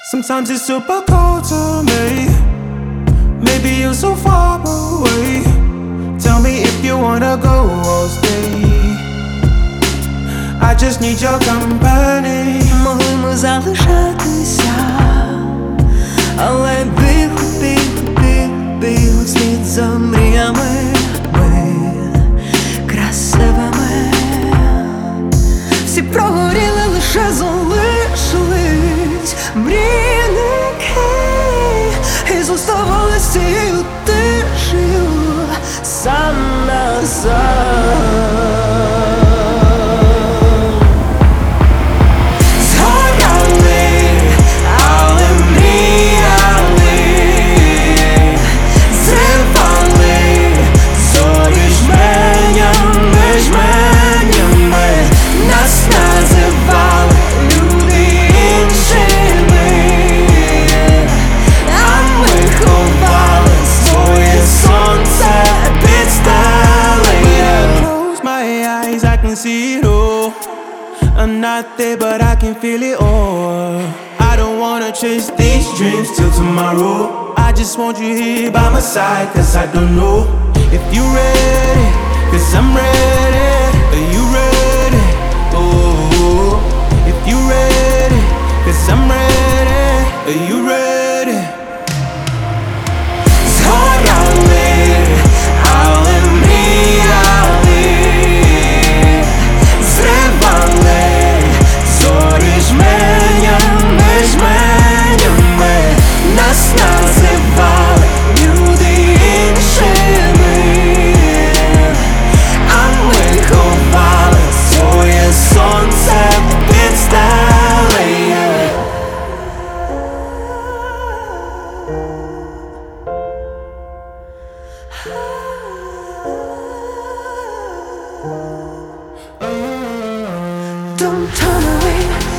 Sometimes it's super cold to me. Maybe you're so far away. Tell me if you wanna go or stay. I just need your company. Могли ми залишатися, але бігли вслід за мріями ми красивими. Всі прогоріли, лише залишились мрійники, і зоставались цією тишею сам на сам. See it all. I'm not there, but I can feel it all. I don't wanna chase these dreams till tomorrow. I just want you here by my side, cause I don't know if you ready, cause I'm ready. Are you ready? Oh, if you ready, cause I'm ready. Are you ready? Don't turn away.